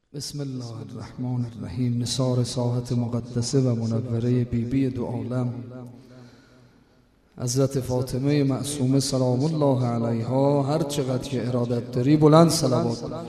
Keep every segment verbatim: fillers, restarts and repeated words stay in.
بسم الله الرحمن الرحیم. نثار ساحت مقدسه و منوره بیبی بی دو عالم حضرت فاطمه معصومه سلام الله علیها، هر چقدر که ارادت داری بلند صلوات بفرست.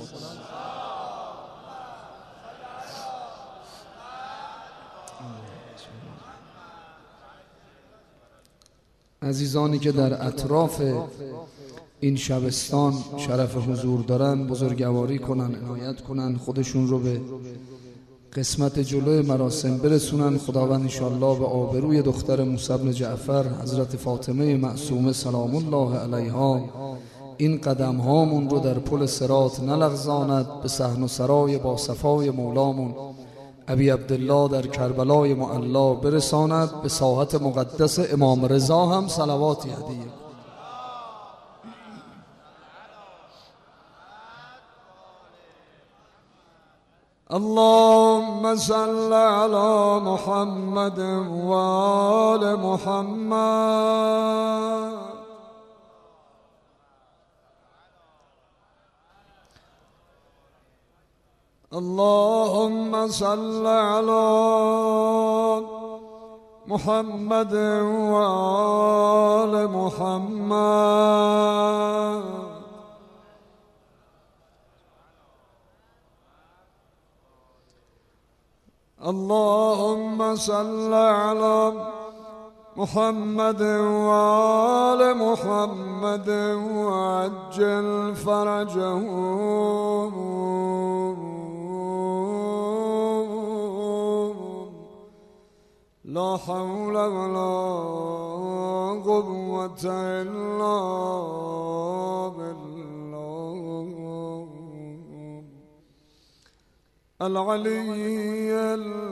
عزیزانی که در اطراف این شبستان شرف حضور دارن بزرگواری کنن، عنایت کنن، خودشون رو به قسمت جلوی مراسم برسونن. خداوند انشاءالله به آبروی دختر موسی بن جعفر حضرت فاطمه معصومه سلام الله علیها این قدم هامون رو در پل صراط نلغزاند، به صحن و سرای با صفای مولامون ابی عبدالله در کربلای معلا برساند، به ساحت مقدس امام رضا هم صلواتی هدیه. اللهم صل على محمد و آل محمد. اللهم صل على محمد و آل محمد. اللهم صل على محمد و آل محمد وعجل فرجه. لا حول ولا قوة إلا بالله العلي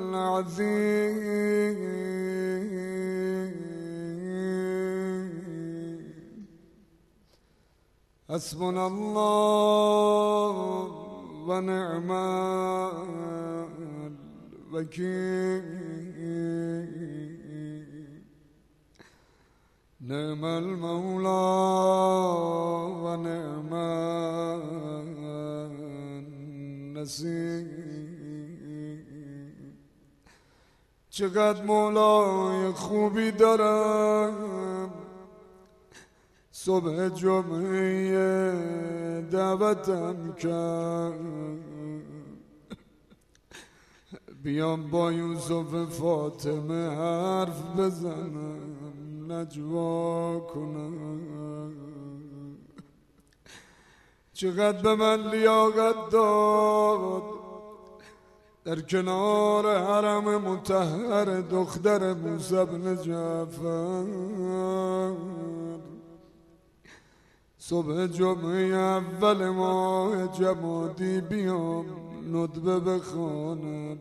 العظيم. حسبنا الله ونعم الوكيل. نعم المولى ونعم النصير. چقدر مولای خوبی دارم، صبح جمعه دعوتم کرد بیام با یوسف فاطمه حرف بزنم، نجوا کنم. چقدر به من لیاقت داد در کنار حرم مطهر دختر موسی بن جعفر صبح جمعه اول ماه جمادی بیام ندبه بخوانم،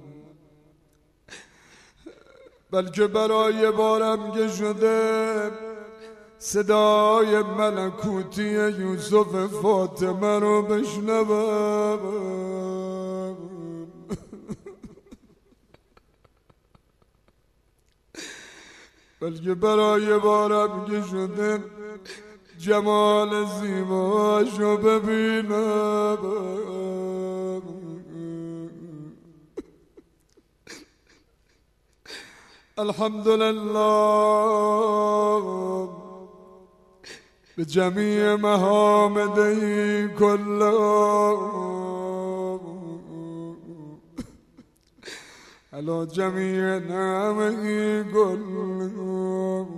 بلکه برای بارم که شده صدای ملکوتی یوسف فاطمه رو بشنوم. بلکه برای بارم که شده جمال زیباشو ببینم. الحمدلله به جمیع محامده کلها علی جمیع نعمه کلها.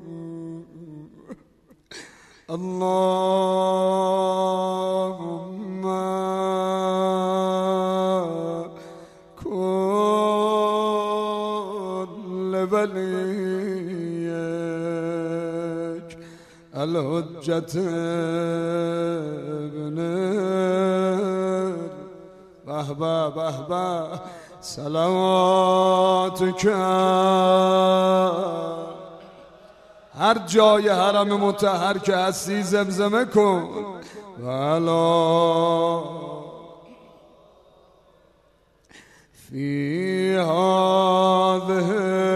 اللهم كل وليك الحجة ابن بهبه بهبه صلواتك هر جای حرم مطهر که هستی زمزمه کن. والا فی هذه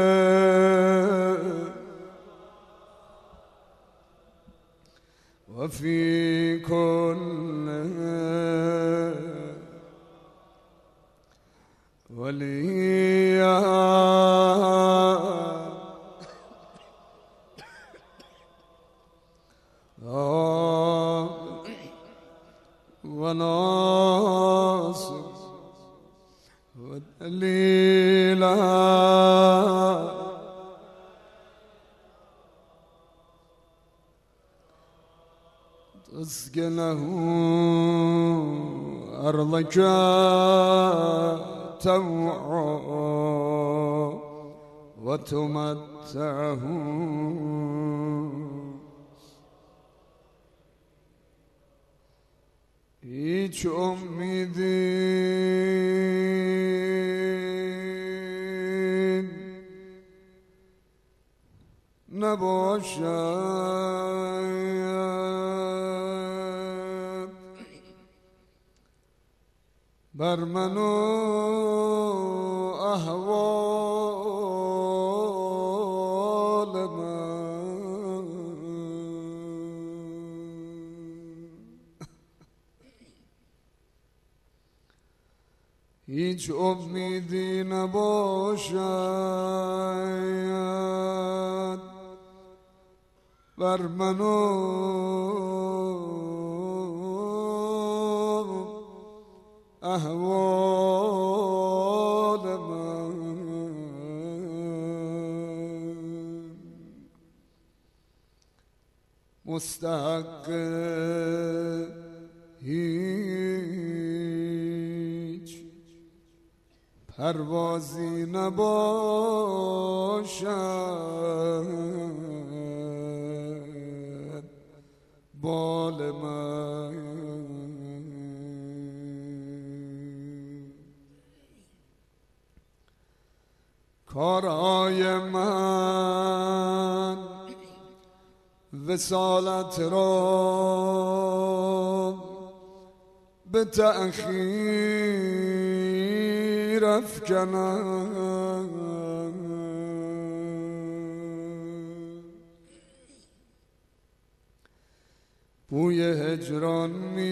و فی کل وليا وناصر ودليلا تسكنه أرضك توعا وتمتعه هیچ امیدی نباشد بر من و احوال من هیچ امیدی نباشد بر من و احوال من مستحق هیچ پروازی نباشد بال من کارهای من وصالت را به تأخیر افکنم بوی هجران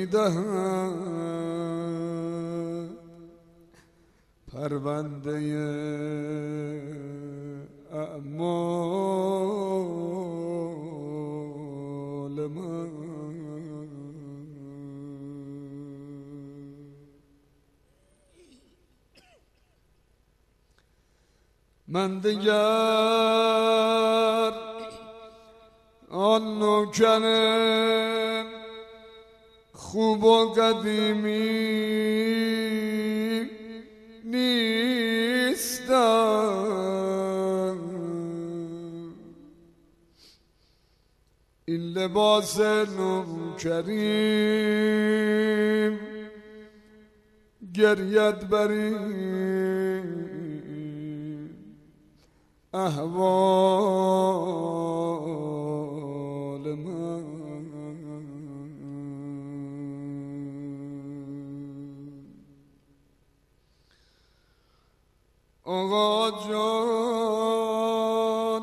میدهم پرونده اعمال من من دیگر آن نوکر خوب و قدیمی نیستم این لباس نوکریم گریت بریم احوال من آقا جان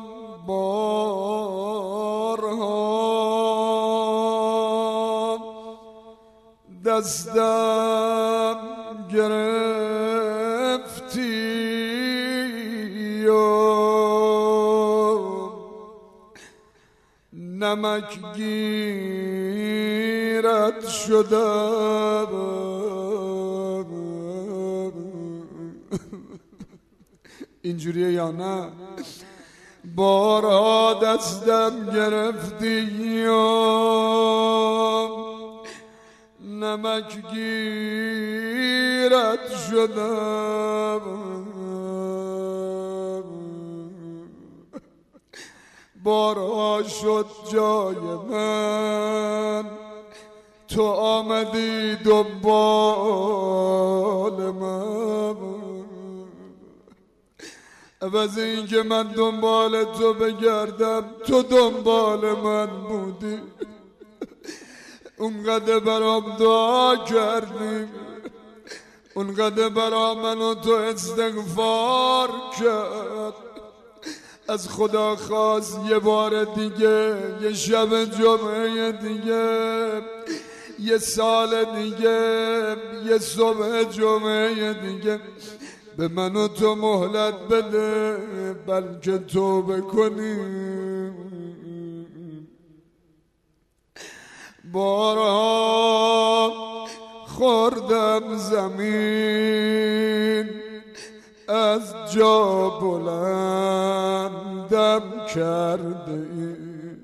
بارها دستم گرفتی نمک گیرت شدم اینجوریه یا نه بارها دستم گرفتی نمک گیرت شدم بارها شد جای من تو آمدی دنبال من عوض این که من دنبال تو بگردم تو دنبال من بودی اونقدر برام دعا کردیم اونقدر برا من و تو استغفار کرد از خدا خواست یه بار دیگه یه شب جمعه دیگه یه سال دیگه یه صبح جمعه دیگه به من و تو مهلت بده بلکه توبه کنیم. بارها خوردم زمین از جا بلندم کرده ای.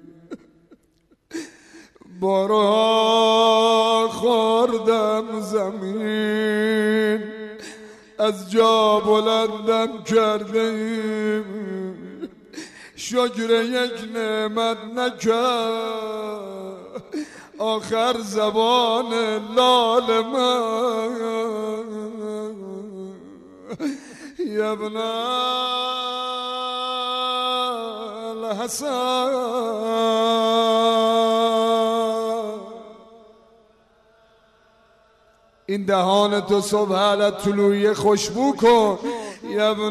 بارها خوردم زمین از جا بلندم کرده ای. شکر یک نعمت نکرد آخر زبان لال من. یا ابن الحسن این دهان تو صبح علی طلوعی خوشبو کن. یا ابن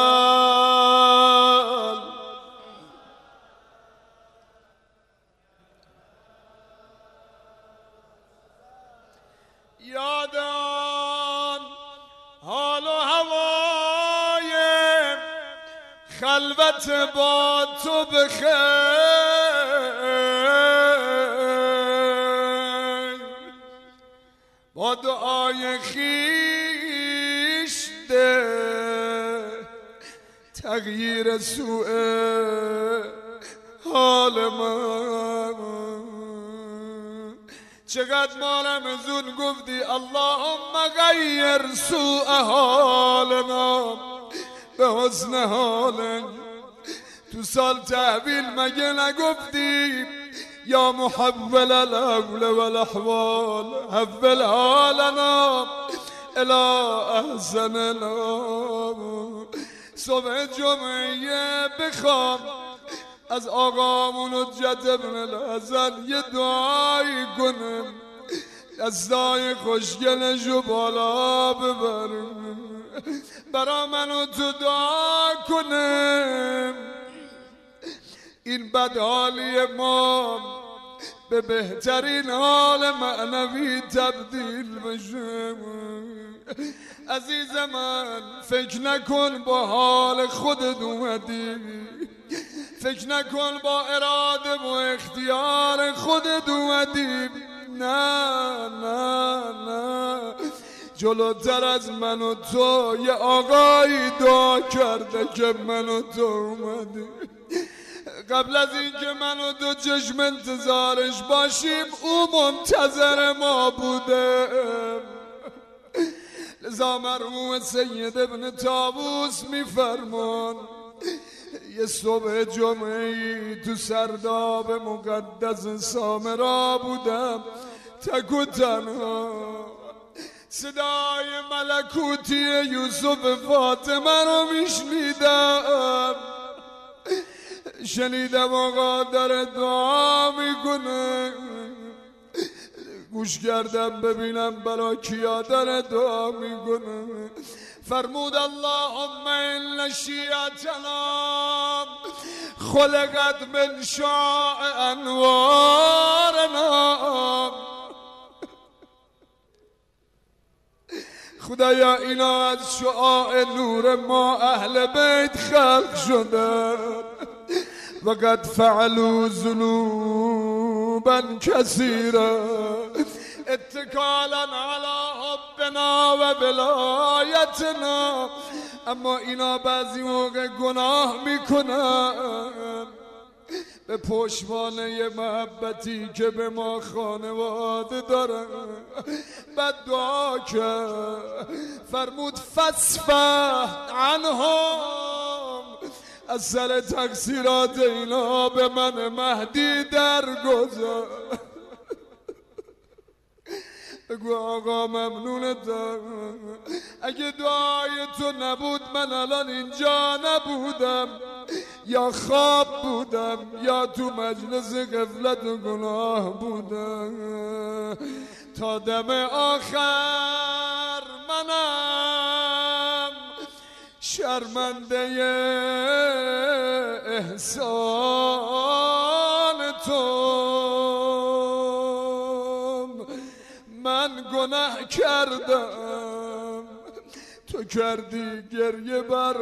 یادان حال و هوای خلوت با تو بخیر. با دعای خیش ده تغییر سوء حال من. چقدر مالم زون گفتی اللهم غیر سوء حالنا به حسن حالنا. تو سال تحویل مگه نگفتی یا محول الاول والاحوال حول حالنا الى احسن الحال. صبح جمعه بخوام از آقامون حجت ابن الحسن یه دعایی کنم دستای خوشگلشو بالا ببرم برا منو تو دعا کنم این بدحالی ما به بهترین حال معنوی تبدیل بشه. عزیز من فکر نکن با حال خودت اومدی، فکر نکن با اراده و اختیار خودت اومدی. نه نه نه، جلوتر از من و تو یه آقایی دعا کرده که من و تو اومدی. قبل از اینکه من و تو چشم انتظارش باشیم او منتظر ما بوده. لذا مرحوم سید ابن طاووس میفرمان یه صبح جمعه‌ای تو سرداب مقدس سامرا بودم تک و تنها. صدای ملکوتی یوسف فاطمه رو میشنیدم، شنیدم آقا داره دعا میکنه. گوش کردم ببینم برا کیا داره دعا میکنه. فرمود اللهم ان شیعتنا خلقت من شعاع انوارنا. خدایا اینا از شعاع نور ما اهل بیت خلق شدن و قد فعلوا ذنوبا کثیرا اتکالا علی حبنا و ولایتنا. اما اینا بعضی موقع گناه میکنن به پشتوانه محبتی که به ما خانواده دارن. بعد دعا کرد فرمود فاصفح عنهم، از سر تقصیرات اینا به من مهدی درگذار. بگو آقا ممنونتم، اگه دعای تو نبود من الان اینجا نبودم، یا خواب بودم یا تو مجلس غفلت و گناه بودم. تا دم آخر منم شرمنده احسان تو. من گناه کردم تو کردی گریه بر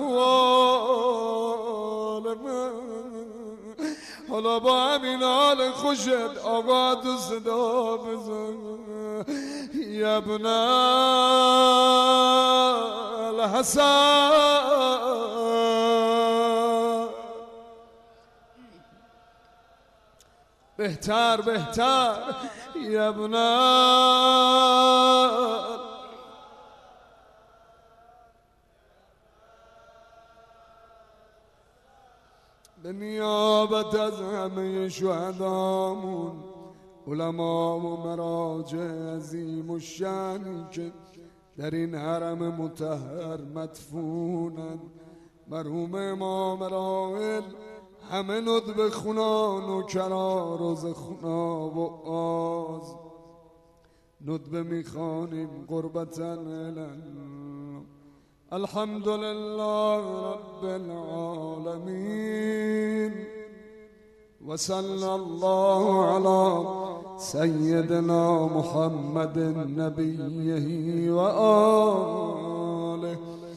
احوال من، حالا با همین حال خوشت آقا تو صدا بزن. یا ابن الحسن، بهتر بهتر. یا ابن به نیابت از همه شهدامون، علما و مراجع عظیم و شأنی که در این حرم مطهر مدفونن، مرحوم امام راحل، همه ندب خونان و کرا روز خونا و آز، ندبه میخوانیم قربتن الالله. الحمد لله رب العالمين، وصلى الله على سيدنا محمد نبيه وآله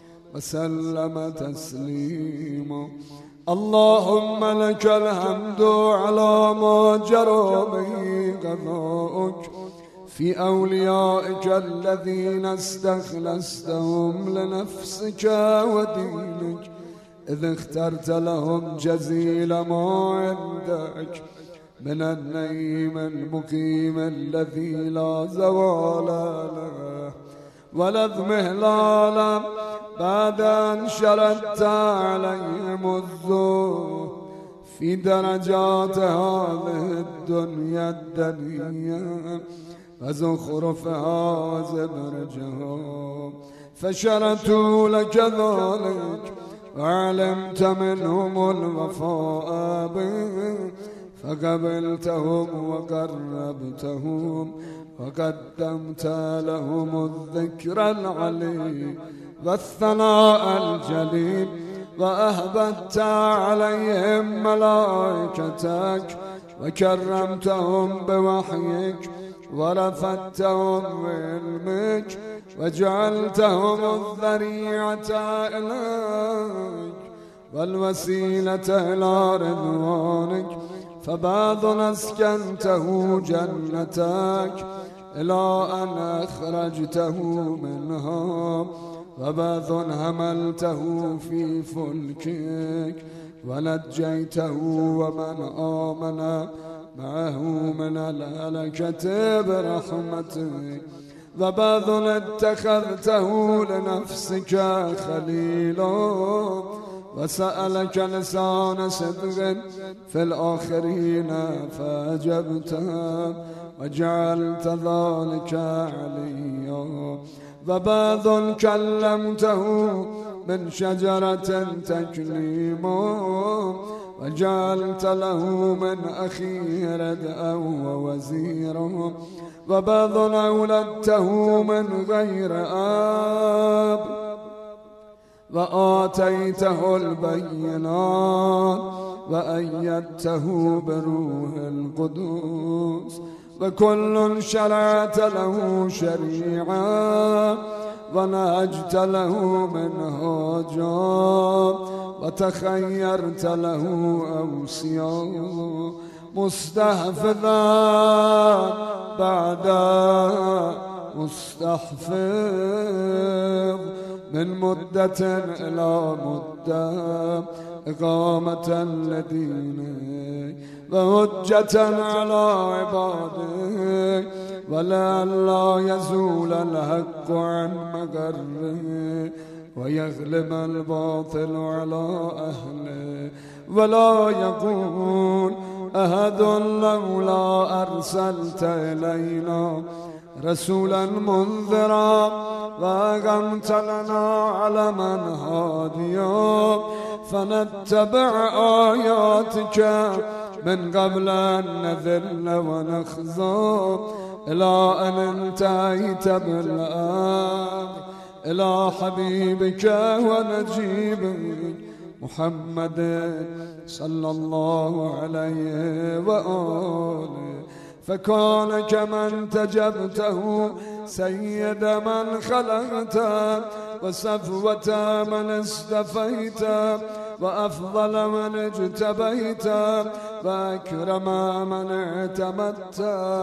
وسلم تسليما. اللهم لك الحمد على ما جرى به قضاؤك في أوليائك الذين استخلصتهم لنفسك ودينك، إذ اخترت لهم جزيل ما عندك من النعيم المقيم الذي لا زوال له ولا اضمحلال بعد أن شردت عليهم الذل في درجات هذه الدنيا الدنيا وزخرفها وزبرجها، فشرتوا لك ذلك وعلمت منهم الوفاء به، فقبلتهم وقربتهم وقدمت لهم الذكر العلي والثناء الجليل، وأهبت عليهم ملائكتك وكرمتهم بوحيك ورفدتهم بعلمك وجعلتهم الذريعة إليك والوسيلة إلى رضوانك، فبعض أسكنته جنتك إلى أن أخرجته منها، وبعض حملته في فلكك ونجيته ومن آمن معه من الهلكة برحمتك، وبعض اتخذته لنفسك خليلا وسألك لسان صدق في الآخرين فأجبته وجعلت ذلك عليا، وبعض كلمته من شجرة تكليما وجعلت له من أخيه ردءا ووزيرا، وبعض أولدته من غير آب وآتيته البينات وأيدته بروح القدوس، وكل شرعت له شريعا ونهجت له منهاجا وتخيرت له أوصيا، مستحفظا بعد مستحفظ من مدة إلى مدة، إقامة لدينك وحجة على عبادك، ولئلا يزول الحق عن مقره ويغلب الباطل على أهله، ولا يقول أحد لولا أرسلت إلينا رسولا منذرا وأقمت لنا علما هاديا فنتبع آياتك من قبل أن نذل ونخزى، إلى أن انتهيت بالأمر إلى حبيبك ونجيبك محمد صلى الله عليه وآله، فكان كمن تجبته سيد من خلقت وصفوة من استفيت وأفضل من اجتبيت وأكرم من اعتمدت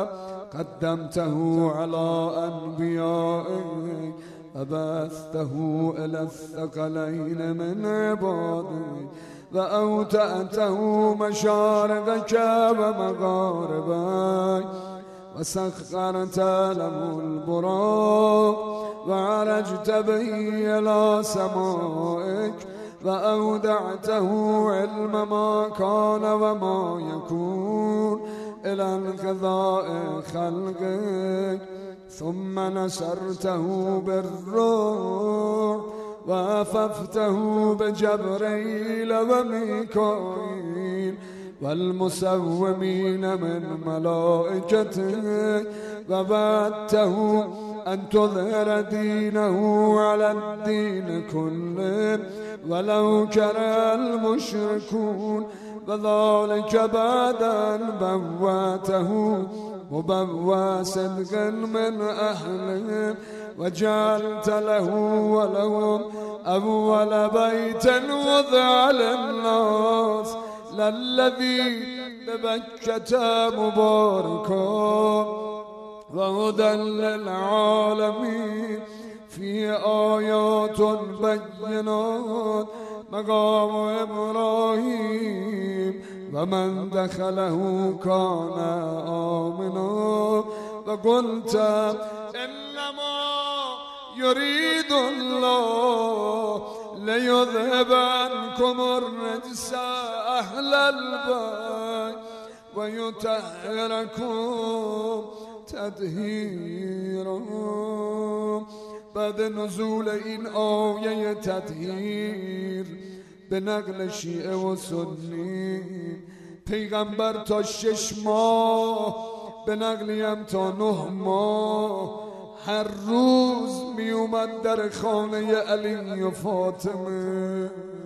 قدمته على أنبيائك وبثته إلى الثقلين من عبادك وأوتأته مشارقك ومغاربك وسخرت له البراق وعرجت به إلى سمائك وأودعته علم ما كان وما يكون إلى انقضاء خلقك ثم نصرته بالروح واففته بجبريل وميكائيل والمسومين من ملائكتك ووعدته أن تظهر دينه على الدين كله ولو كره المشركون وذلك بعد أن بواته مبوى صدق من أهله وجعلت له ولهم أول بيت وضع للناس للذي ببكة مباركا وهدى للعالمين في آيات بينات مقام إبراهيم ومن دخله كان آمنا وقلت إنما يريد الله ليذهب عنكم الرجس أهل البيت ويطهركم تطهيرا. بعد نزول این آیه تطهیر به نقل شیعه و سنی پیغمبر تا شش ماه به نقلی هم تا نه ماه هر روز می اومد در خانه علی و فاطمه.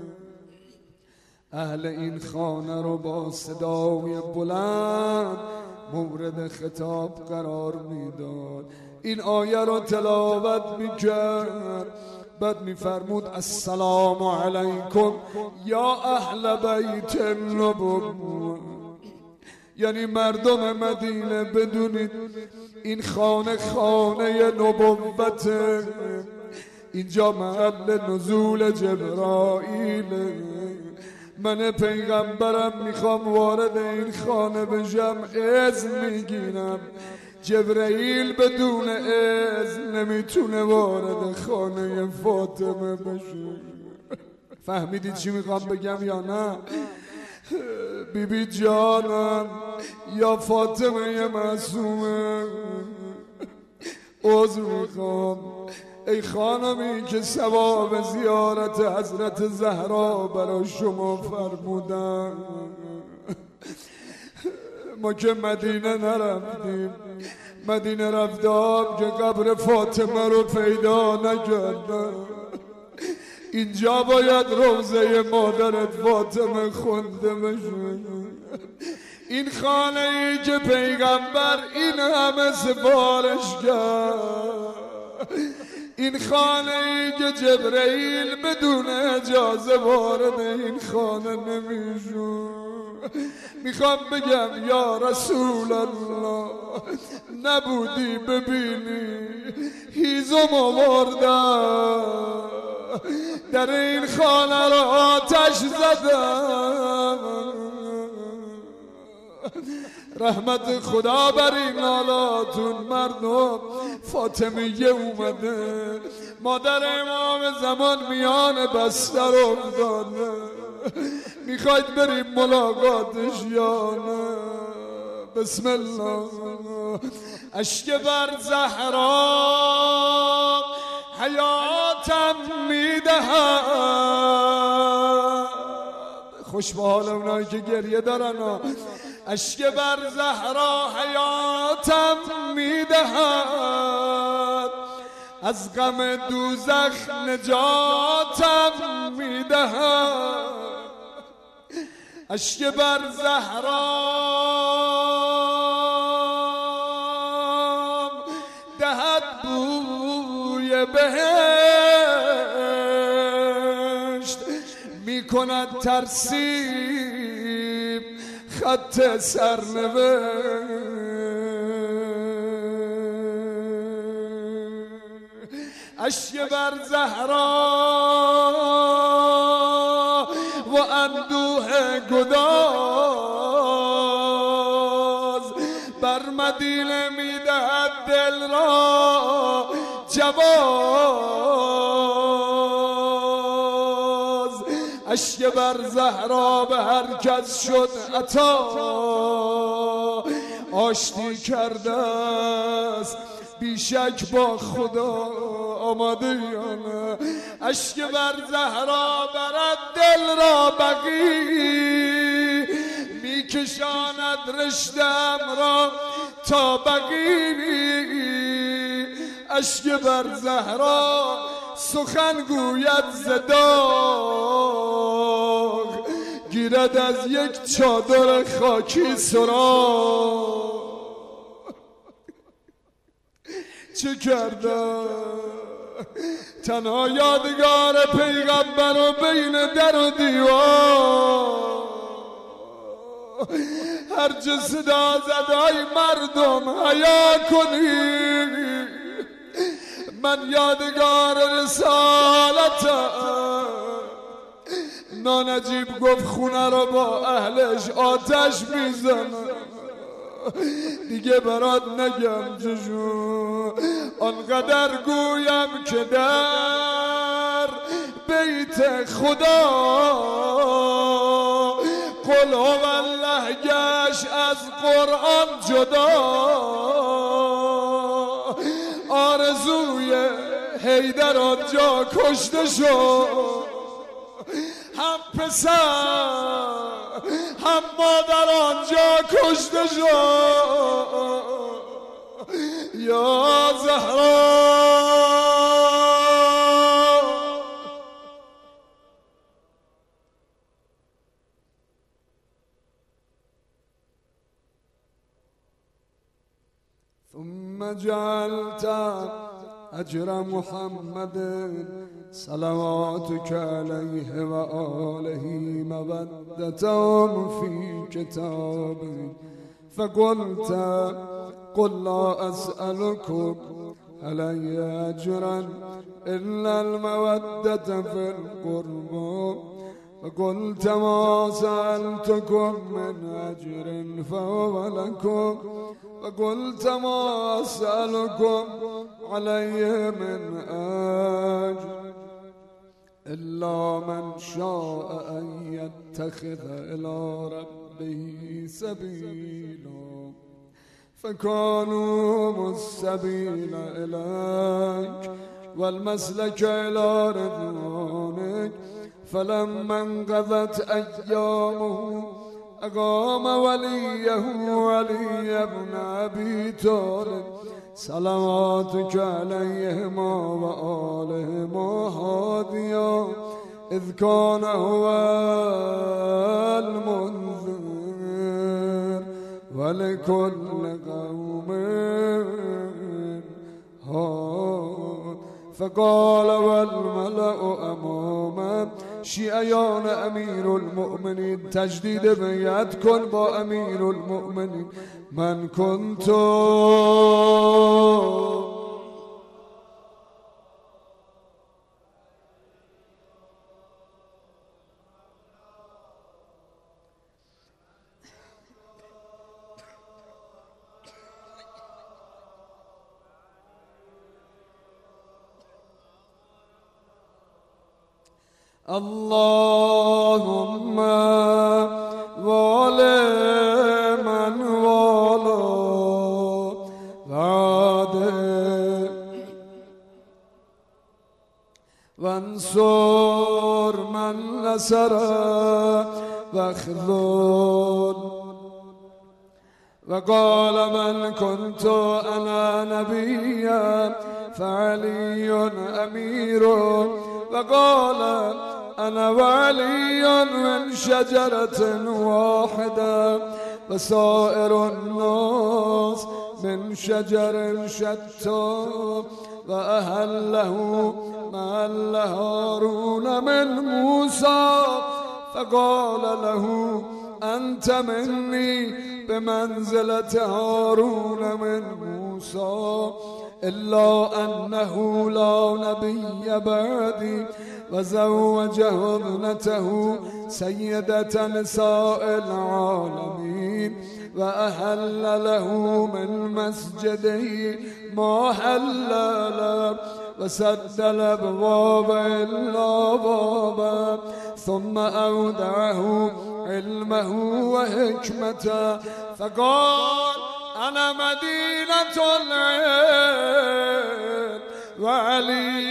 اهل این خانه رو با صدای بلند مورد خطاب قرار میداد، این آیه رو تلاوت میکرد، بعد میفرمود السلام علیکم یا اهل بیت النبوة، یعنی مردم مدینه بدونید این خانه خانه نبوته، اینجا محل نزول جبرائیل. من پیغمبرم میخوام وارد این خانه بشم، اذن میگیرم، جبرائیل بدون اذن نمیتونه وارد خانه فاطمه بشه. فهمیدید چی میخوام بگم یا نه؟ بی بی جانم یا فاطمه معصومه، عذر میخوام ای خانمی که ثواب زیارت حضرت زهرا برای شما فرمودن. ما که مدینه نرفتیم، مدینه رفتم که قبر فاطمه رو پیدا نکردم. اینجا باید روضه مادرت فاطمه خونده بشه. این خانه ای که پیغمبر این همه سفارش کرد، این خانه ای که جبرائیل بدون اجازه وارد این خانه نمیشون. میخوام بگم یا رسول الله نبودی ببینی هیزم آوردم، در این خانه را آتش زدم. رحمت خدا بر این حالاتون مردم. فاطمیه اومده، مادر امام زمان میان بستر افتاده، میخواید بریم ملاقاتش یا نه؟ بسم الله. اشک بر زهرا حیاتم میدهد. خوش به حال اونایی که گریه دارن. اشک بر زهرا حیاتم میدهد، از غم دوزخ نجاتم میدهد. اشک بر زهرا دهد کند ترسیم خط سرنوشت. اشک بر زهرا و اندوه گداز بر مدینه میدهد دل را جواز. اشک بر زهرا به هر کس شد عطا آشتی کرده است بیشک با خدا. آماده یا نه؟ اشک بر زهرا برد دل را بقی میکشاند رشتم را تا بقی. اشک بر زهرا سخن گوید ز داغ گیرد از یک چادر خاکی سراغ. چه کرده تنها یادگار پیغمبر و بین در و دیوار هر جا صدا زدای مردم حیا کنی من یادگار رسالتم. نانجیب گفت خونه رو با اهلش آتش میزنه دیگه برات نگم جشون آنقدر گویم که در بیت خدا قل هو الله گشت از قرآن جدا. آرزوی حیدر آنجا کشته شد هم پسر هم مادر آنجا کشته شد. یا زهرا ثم جعلت اجر محمد صلواتك عليه وآله مودتهم في كتابه فقلت قل لا أسألكم علي أجرا إلا المودة في القربى فقلت ما سألتكم من أجر فهو لكم فقلت ما أسألكم علي من أجر إلا من شاء أن يتخذ إلى ربه سبيلا فكانوا السبيل إليك والمسلك إلى رضوانك فلما انقضت أيامه أقام وليه ولي بن أبي طالب صلواتك عليهما وآلهما هاديا إذ كان هو المنذر ولكل قوم هاد فقال والملأ أمامه شیعیان امیر المؤمنین تجدید بیعت کن با امیر المؤمنین من کنتو اللهم والي من والى وعده وانصر من نصر واخذل وقال من كنت أنا نبيا فعلي أمير وقال أنا وعلي من شجرة واحدة وسائر الناس من شجر شتى وأهله محل هارون من موسى فقال له أنت مني بمنزلة هارون من موسى إلا أنه لا نبي بعدي وزوجه ابنته سيدة نساء العالمين وأهل له من مسجده ما حل له وسد الأبواب إلا بابا ثم أودعه علمه وحكمته فقال أنا مدينة العلم وعلي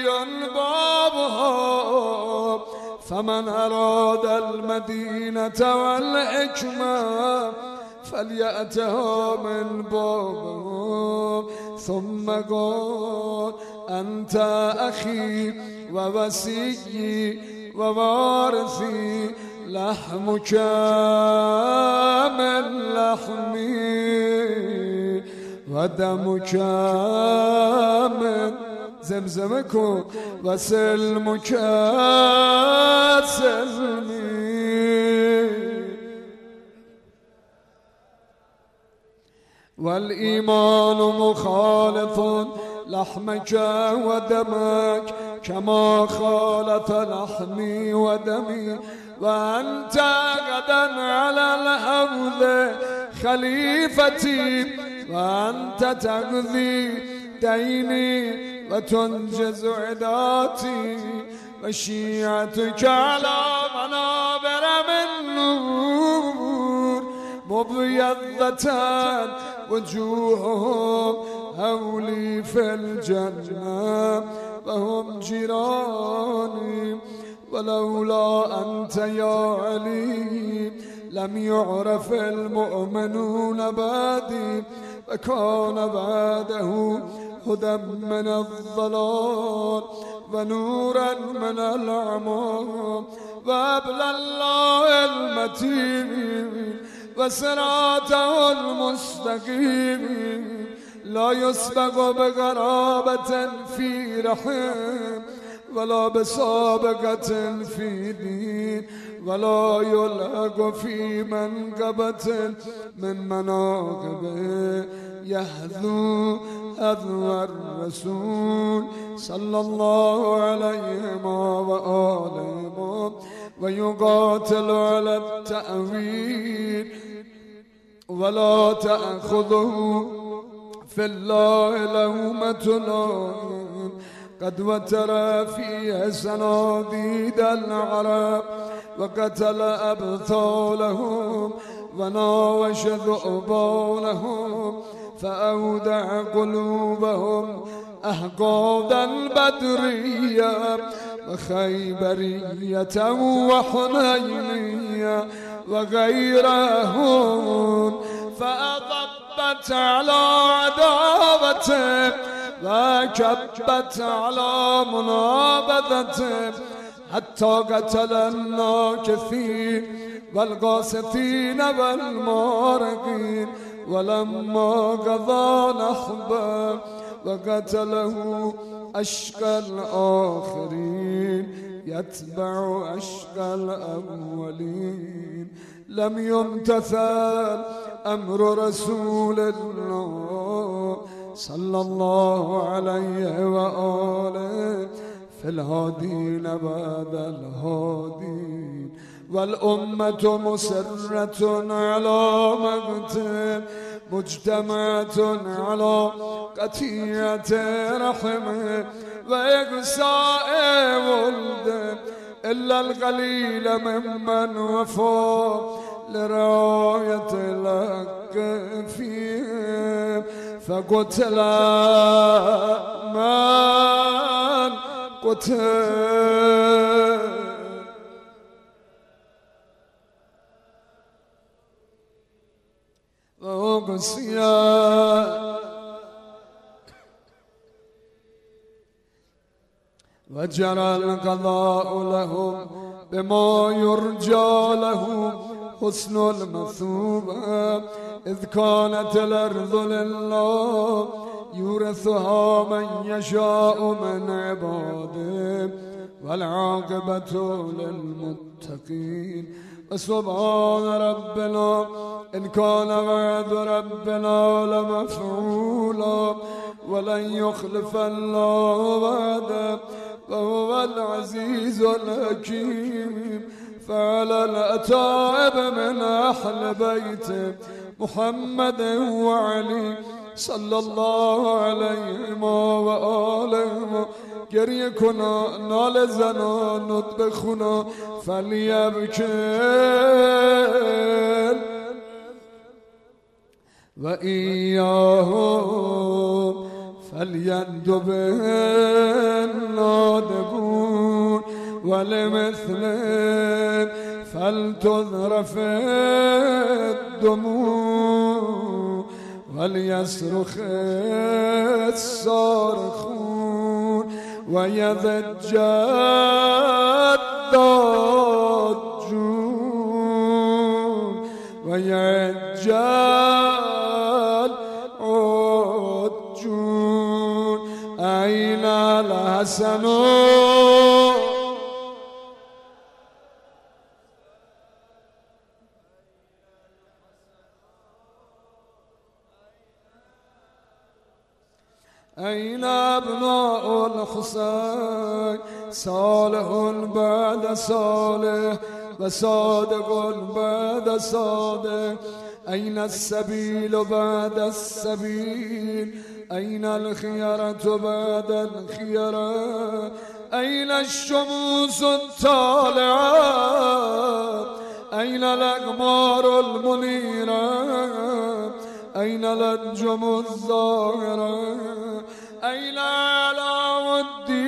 بابها فمن أراد المدينة والحكمة فليأتها من بابه ثم قال أنت أخي ووسيي ووارثي لحمك من لحمي ودمك من زمزمك وسلمك سلمي والإيمان مخالف لحمك ودمك كما خالف لحمي ودمي وأنت غدا على الحوض خليفتي وأنت تقضي ديني وتنجز عداتي وشيعتك على منابر من نور مبيضة وجوههم هولي في الجنة وهم جيراني ولولا أنت يا علي لم يعرف المؤمنون بعدي وكان بعده هدى من الضلال ونورا من العمى وابل الله المتين وصراطه المستقيم لا يسبق بقرابة في رحم ولا بسابقة في دين ولا يلحق في منقبة من مناقبه يهذو هذو الرسول صلى الله عليه وآله ويقاتل على التأويل ولا تأخذه في الله لومة لائم قد وتر فيها صناديد العرب وقتل أبطالهم وناوش ذؤبانهم فأودع قلوبهم أحقاد البدرية وخيبرية وحنينية وغيرهم فأضبت على عداوته وكبت على منابذته حتى قتل الناكثين والقاسطين والمارقين ولما قضى نحبه وقتله أشقى الآخرين يتبع أشقى الأولين لم يمتثل أمر رسول الله صلى الله عليه وآله في الهادين بعد الهادين والأمة مسرة على مقتل مجتمعة على قطيعة رحمه وإقصاء ولده إلا القليل ممن وفى لرعاية الحق فيهم فقتل من قتل وأقصي وجرى القضاء لهم بما يرجى له حسن المثوبة إذ كانت الأرض لله يورثها من يشاء من عباده والعاقبة للمتقين. وسبحان ربنا إن كان وعد ربنا لمفعولا ولن يخلف الله وعده وهو العزيز الحكيم. فعلى الأتائب من أهل بيت محمد وعلي صلى الله عليهم وآلهم گریه کنا نال زنا نطب خنا فلیبکن و ایاهم فلیندب النادبون ولمثل فلتذرف الدموع وليصرخ الصارخون ويضج الضاجون ويعج العجون. أين الحسن أين أبناء الحسين صالح بعد صالح وصادق بعد صادق. أين السبيل بعد السبيل أين الخيرة بعد الخيرة. أين الشموس الطالعة أين الأقمار المنيرة أين الأنجم الظاهرة. أين علاء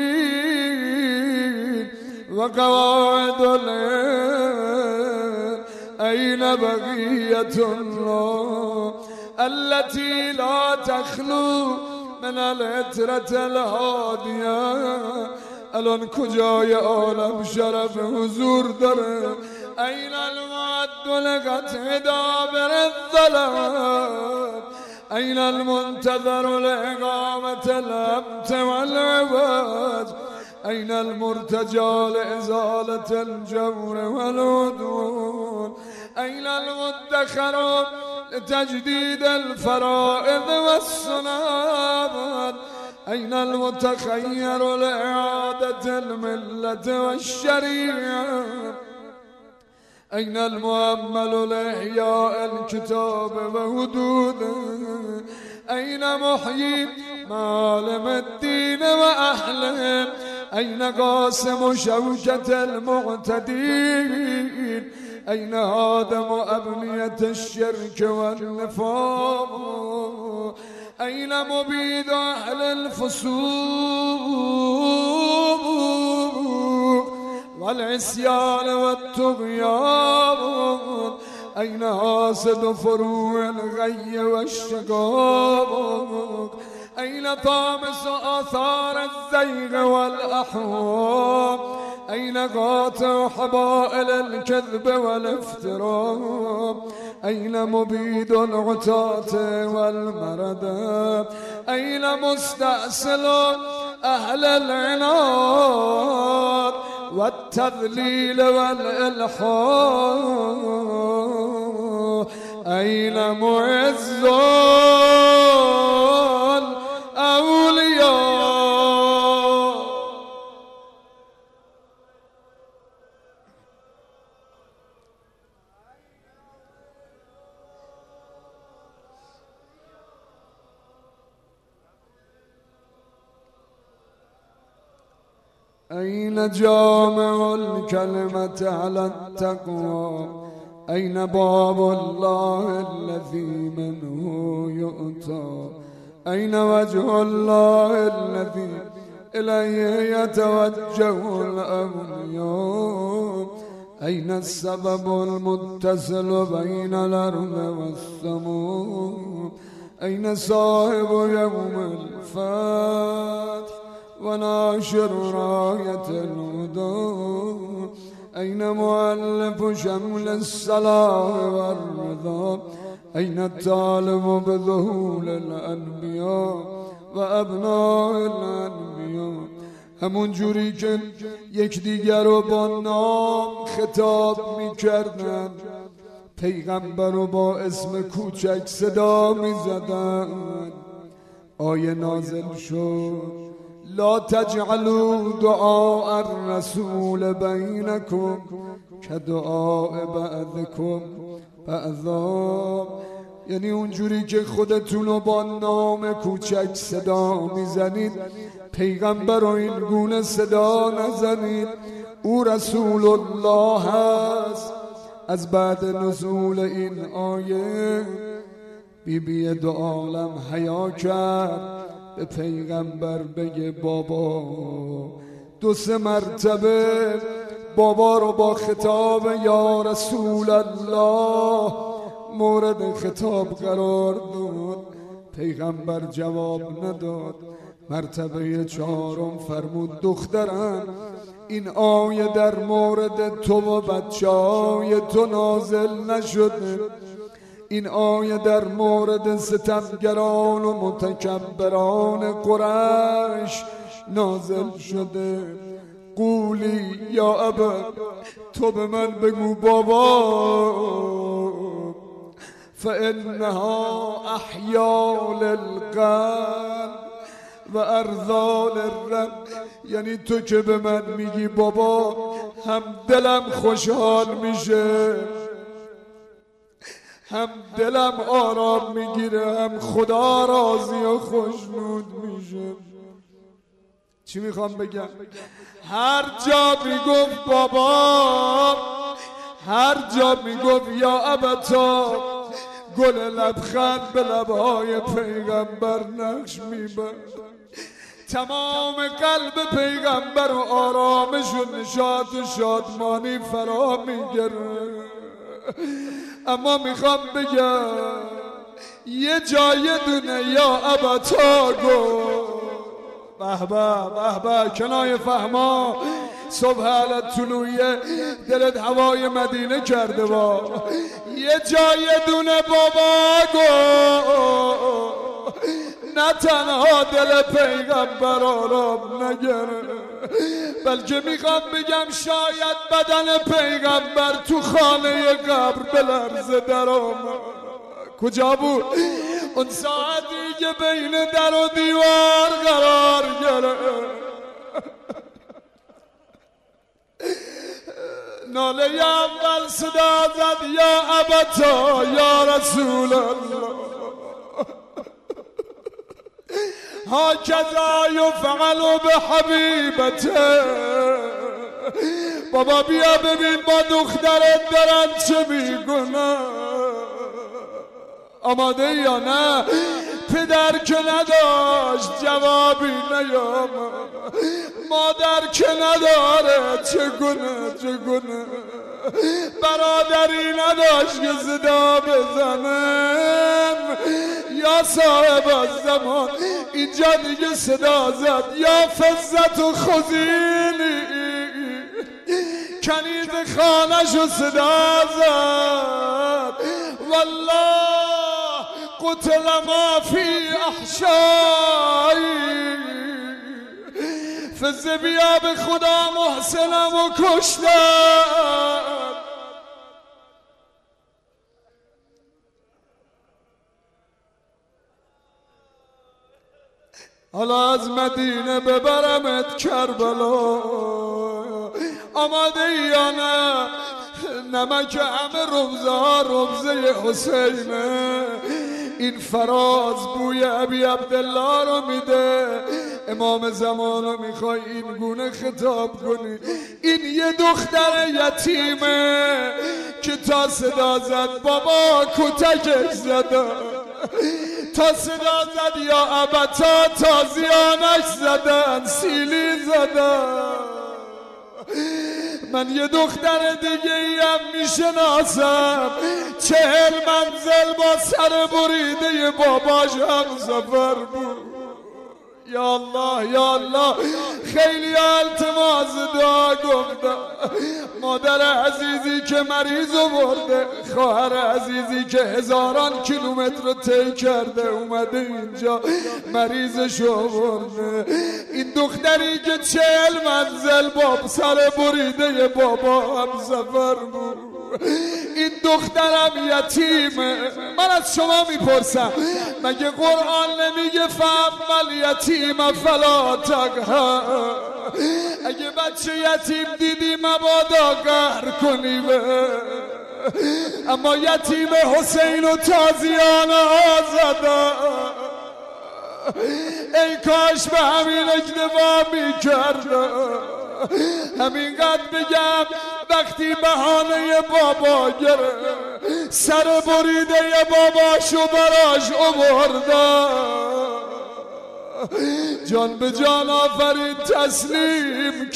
الدين وقواعد العلم. أين بقية الله التي لا تخلو من العترة الهادية. الان کجای عالم شرف حضور داره. أين المعد لقطع دابر الظلام. أين المنتظر لإقامة الأمت والعباد. أين المرتجى لإزالة الجور والعدوان. أين المدخر لتجديد الفرائض والسنن. أين المتخير لإعادة الملة والشريعة. أين المؤمل لإحياء الكتاب وهدوده. أين محيي معالم الدين وأهله. أين قاسم شوكة المعتدين. أين هادم أبنية الشرك والنفاق. أين مبيد أهل الفسوق والعصيان والطغيان. أين حاسد فروع الغي والشقاق. أين طامس آثار الزيغ والأحوال. أين قاطع حبائل الكذب والافتراء. أين مبيد العتاة والمردى. أين مستأصل أهل العناد والتذليل والإلحاد. أين معز الأولياء. أين جامع الكلمة على التقوى. أين باب الله الذي منه يؤتى. أين وجه الله الذي إليه يتوجه الأولياء. أين السبب المتصل بين الأرض والسماء. أين صاحب يوم الفتح وناشر راية الهدى. أين مؤلف شمل الصلاح والرضا. أين الطالب بذهول الأنبياء وأبناء الأنبياء. همون جوری که یکدیگر رو با نام خطاب میکردن، پیغمبر رو با اسم کوچک صدا میزدن. آیه نازل شد لا تجعلوا دعاء الرسول بینکم کدعاء بعضکم بعضا، یعنی اونجوری که خودتون رو با نام کوچک صدا میزنید، پیغمبر رو این گونه صدا نزنید. او رسول الله هست. از بعد نزول این آیه بی بی دو عالم حیا کرد به پیغمبر بگه بابا. دو سه مرتبه بابا رو با خطاب یا رسول الله مورد خطاب قرار داد. پیغمبر جواب نداد. مرتبه چهارم فرمود دخترم این آیه در مورد تو و بچه‌های تو نازل نشده، این آیه در مورد ستمگران و متکبران قریش نازل شده. قولی یا ابا، تو به من بگو بابا، فانها احیال القلب و ارذال الرب، یعنی تو که به من میگی بابا هم دلم خوشحال میشه، هم دلم آرام میگیره، هم خدا راضی و خوشنود میشه. چی میخوام بگم؟ هر جا میگفت بابا، هر جا میگفت یا ابتا، گل لبخند به لبهای پیغمبر نقش میبرد. تمام قلب پیغمبر و آرامش و نشاط و شادمانی فرا میگره. اما میخوام بگم یه جای دونه یا ابتا گو به به به به کنای فهما صبح علت طلوعیه دلت هوای مدینه کرده با یه جای دونه بابا گو، نه تنها دل پیغمبر آرام نگره، بلکه میخوام بگم شاید بدن پیغمبر تو خانه قبر بلرزه در آمد. کجا بود؟ اون ساعتی که بین در و دیوار قرار گرفت. ناله اول صدا زد یا ابتا یا رسول الله، هاکذا یفعل به حبیبته. بابا بیا ببین با دخترت دارن چه میگونن. آماده یا نه؟ پدر که نداشت جوابی نیامد، مادر که نداره چگونه چگونه، برادری نداشت که صدا بزنم. یا صاحب الزمان اینجا دیگه صدا زد یا فزت و خزینی، کنیز خانه‌شو صدا زد. والله قتل ما فی احشایی، فز بیا به خدا محسنم و کشتن. حالا از مدینه ببرمت کربلا، آماده یا نه؟ نمک همه رمزه ها رمزه حسینه. این فراز بوی ابی عبدالله رو میده. امام زمان رو میخوای این گونه خطاب کنی. این یه دختر یتیمه که تا صدا زد بابا کتکش زدن، تا صدا زد یا ابتا تازیانش زدن، سیلی زدن. من یه دختر دیگه ای هم میشناسم، چهل منزل با سر بریده باباش هم سفر بود. یا الله یا الله، خیلی التماس دارم گفتم مادر عزیزی که مریض آورده، خواهر عزیزی که هزاران کیلومتر رو طی کرده اومده اینجا مریضش آورده، این دختری که چهل منزل با سر بریده بابا هم سفر بود، این دخترم یتیمه. من از شما میپرسم مگه قرآن نمیگه فاما الیتیم فلا تقهر؟ اگه بچه یتیم دیدی مبادا قهر کنی به، اما یتیم حسین و تازیانه آزاده. ای کاش به همین اکتفا میکرده. همینقدر بگم وقتی بهانه بابا گرفت سر بریده باباشو براش آورده، جان به جان آفرید تسلیم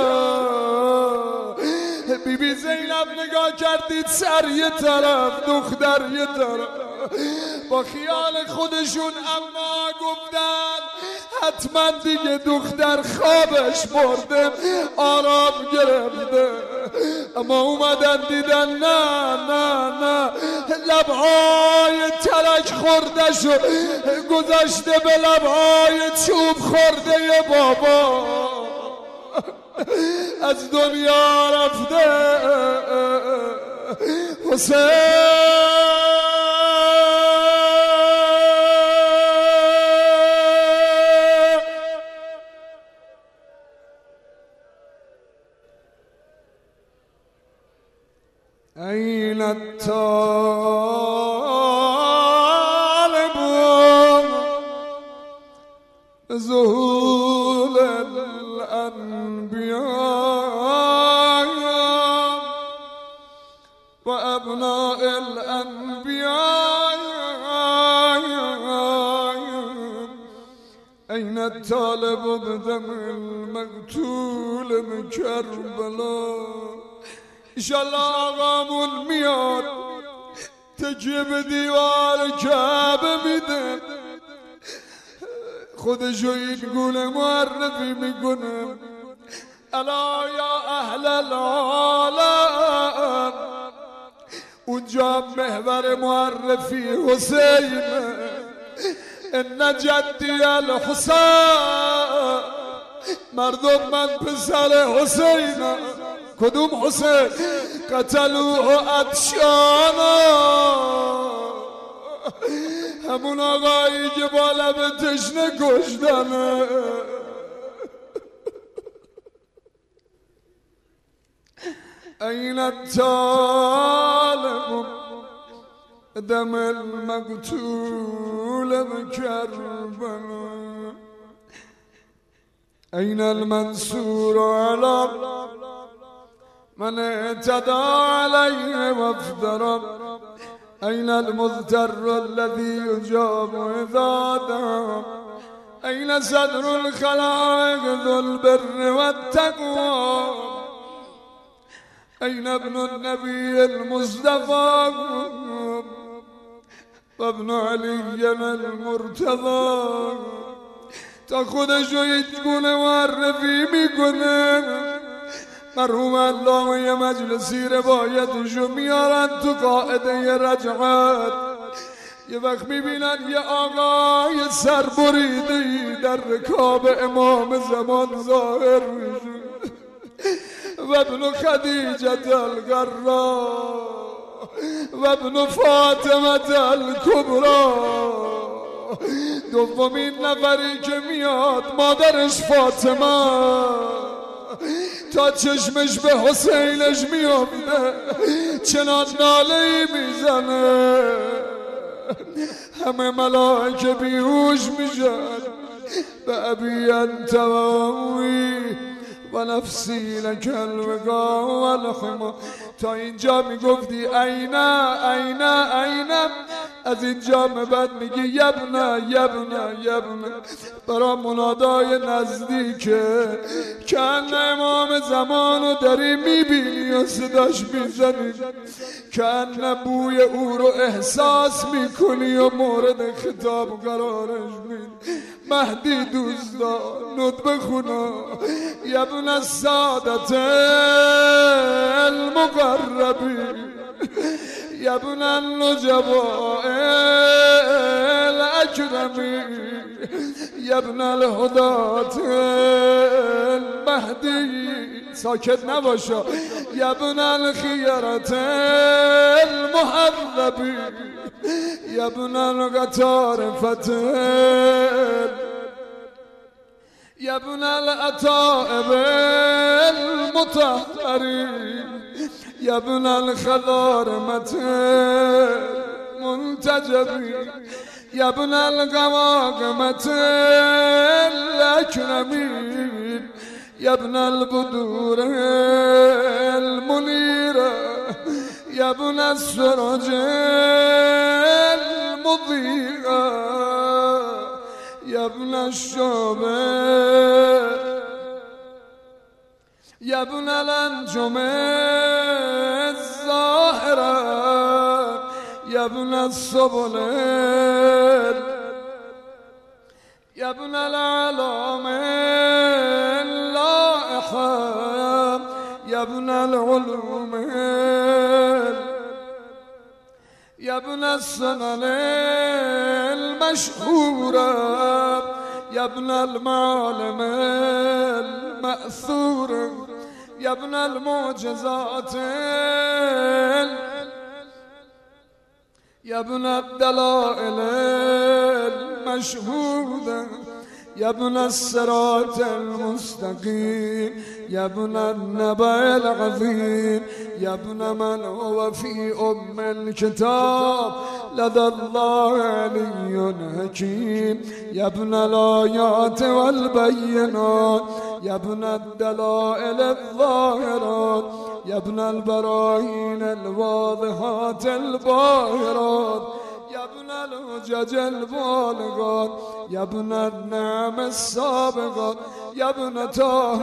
کرد. بی بی زینب نگاه کردید سر یه طرف دختر یه طرف، با خیال خودشون اما گفتن حتما دیگه دختر خوابش برده آرام گرفته، اما اومدن دیدن نه نه نه لبهای ترک خورده شد گذاشته به لبهای چوب خورده بابا، از دنیا رفته حسین. أين الطالب ذهول الأنبياء وأبناء الأنبياء؟ أين الطالب بدم المقتول من كربلاء؟ انشالله آقامون میاد تکیه به دیوار کعبه میده، خودشو این گونه معرفی میکنه الا یا اهل العالم. اونجا محور معرفی حسین، ان جدی الحسین. مردم من پسر حسین. کدوم حسین؟ قتلوه عطشانا، همون آقایی که با لب تشنه کشتنه. این الطالب دم المقتول بکربلا، این المنصور علی من اعتدى عليه وافترى، أين المضطر الذي يجاب إذا دعا، أين صدر الخلائق ذو البر والتقوى، أين ابن النبي المصطفى وابن علي المرتضى؟ تا خودشو هیچ گونه معرفی میکنه. مرحوم علامه یه مجلسی روایتشو میارن تو قاعده رجعت، یه وقت میبینن یه آقای سربریده‌ای در رکاب امام زمان ظاهر میشه و ابن خدیجه الغرا و ابن فاطمه الکبرا. دومین نفری که میاد مادرش فاطمه، تا چشمش به حسینش میافته چنان ناله‌ای میزنه همه ملائکه بیهوش میشن. به ابی انت و امی و نفسی لک الوقا و الحما. تا اینجا میگفتی اینا اینا اینا، از اینجا به بعد میگی یبنا یبنا یبنا. برای منادای نزدیکه که امام زمانو داری میبینی و صداش میزنی، که بوی او رو احساس میکنی و مورد خطاب قرارش میدی. مهدی دوستا ندبه خونا یا ابن السادة المقربین یا ابن النجباء الاکرمین یا ابن الهدات المهدی ساکت نباشا یا ابن الخیرت المحربی یا ابن القطار فتن یا ابن العطائب المطهرین یا ابن الخضارمة المنتجبین یا ابن القواقمة الاکرمین یا ابن البدور المنیرة یا ابن السرج المضيئة یا ابن الشعبة یا ابن الانجم الظاهرة یا ابن السبل یا ابن العلام اللائحة یا ابن العلوم یا ابن السنن المشهورة یا ابن المعالم المأثورة یا ابن المعجزات یا ابن الدلائل المشهودة یا ابن الصراط المستقيم یا ابن النبأ العظيم یا ابن من هو في أم الكتاب لدى الله علي حكيم یا ابن الآيات والبينات یا ابن الدلائل الظاهرات یا ابن البراهين الواضحات الباهرات یا ابن الحجج البالغات یا ابن النعم السابقات یا ابن طه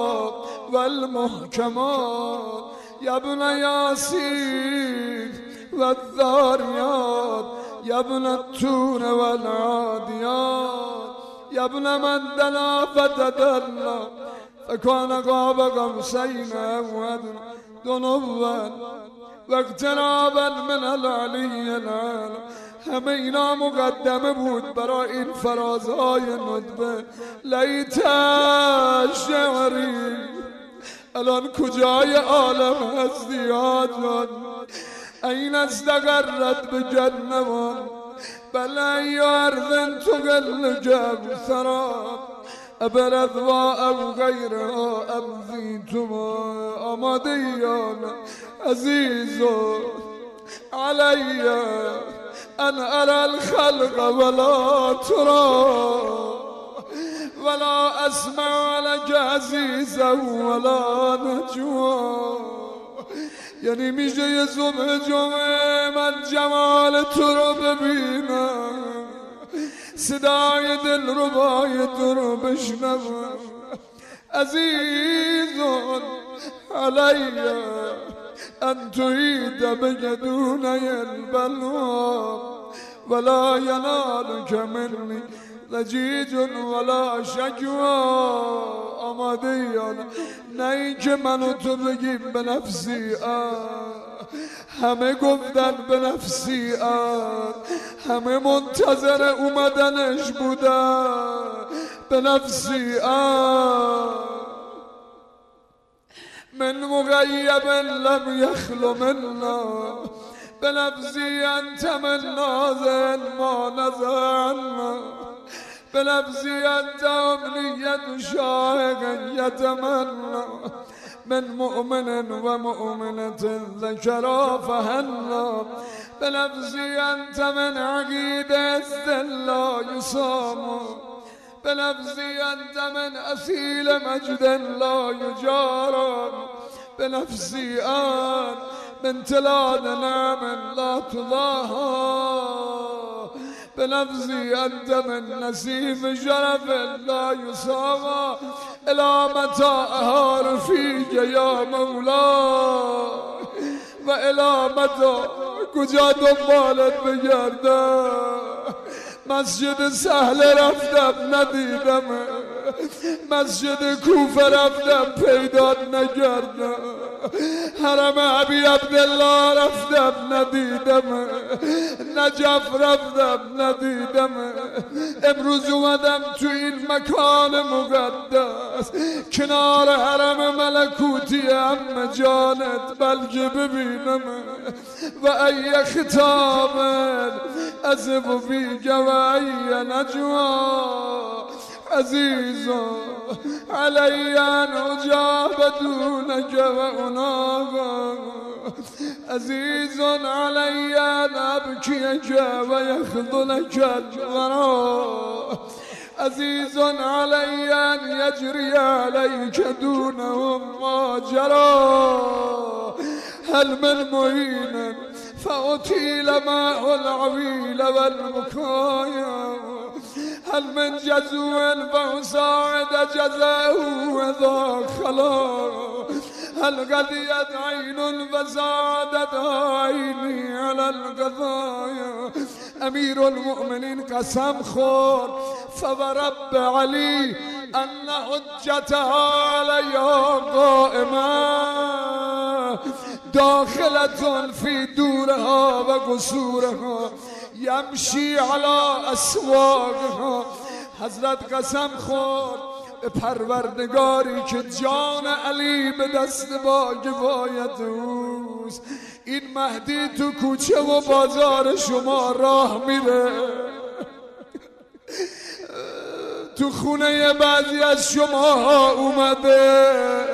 والمحكمات یا ابن ياسين والذاريات یا ابن التور والعاديات یا ابن من دنا فتدلى فكان قاب قوسين أو أدنى دنوا واقترابا من العلی العلی. همه اینا مقدمه بود برای این فرازهای ندبه. لیت شعری الان کجای عالم هستی آجان؟ این استقرت بجنوان بل ای ارض تقل جبثران ابرضوا او غیرها ابزیتما آمادیان عزیزو علی ان ارى الخلق ولا ترى ولا اسمع لك عزیزا ولا نجوا. یعنی میشه یه صبح جمعه من جمال تو رو ببینم، صدای دل ربای تو رو بشنوم. عزیزون علی ان تهید بجدون البلوا ولا ینالک منی ضجیج ولا شجوا. آماده یانا نه این که منو تو بگیم به نفسی همه گفتن به نفسی همه منتظر اومدنش بودن به نفسی من مغیب لم یخلو منا به نفسی انت من نازل ما نزعنا به نفسی انت امنیت شاهق یتمنا من مؤمن و مؤمنة ذکرا فهنا به نفسی انت من عقیده استلا یساما به نفسی انت من اصیل مجد لا یجارا به نفسی ان من تلاد نعم لا تضاها به نفسی انت من نسیم شرف لا یساما الی متاعها رفیق یا مولا و الی متاع کجا دنبالت بگردم مسجد سهل رفتم ندیدم، مسجد کوفه رفتم پیدات نکردم، حرم ابی عبدالله رفتم ندیدم، نجف رفتم ندیدم. امروز اومدم تو این مکان مقدس کنار حرم ملکوتی عمه جانت بلکه ببینم و ای خطاب ازب و بیگه و ای نجوا عزیز علی ان اجاب دونک و اناغا عزیز علی ان ابکیک و یخذلک الورا عزیز علی ان یجری علیک دونهم ماجرا هل من معین فأطیل معه العویل والبکایا هل من جزوع فأساعد جزاءه اذا خلا هل قضیت عین فساعدت عینی علی القضایا. امیر المؤمنین قسم خورد فورب علی ان حجتها علیها قائمه داخلة فی دورها و قصورها یمشی علی اسواقها. حضرت قسم خورد به پروردگاری که جان علی به دست با کفایت اوست، این مهدی تو کوچه و بازار شما راه میره، تو خونه بعضی از شما اومده،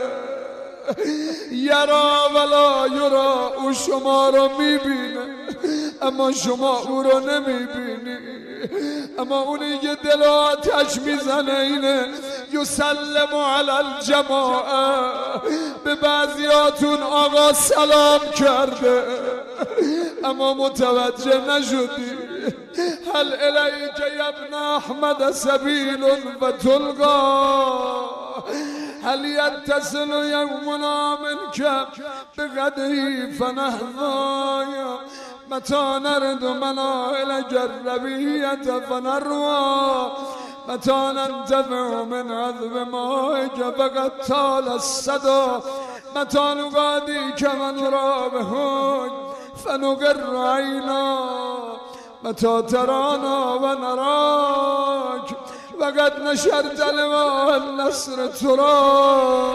یرا ولا یرا، او شما رو میبینه اما شما او رو نمیبینی. اما اونی که دل آتش میزنه اینه یسلم علی الجماعه، به بعضیاتون آقا سلام کرده اما متوجه نشدی. هل الیک یا ابن احمد سبیل و تلقا هل یتصل یومنا منک بقدری فنهضایا متى نرد منائل جربیت فنروا متى ننتفع من عذب مائک فقد طال الصدا متى نقاضیک من را بهوج فنقر عینا متى ترانا و نراک وقد نشرت لواء النصر ترا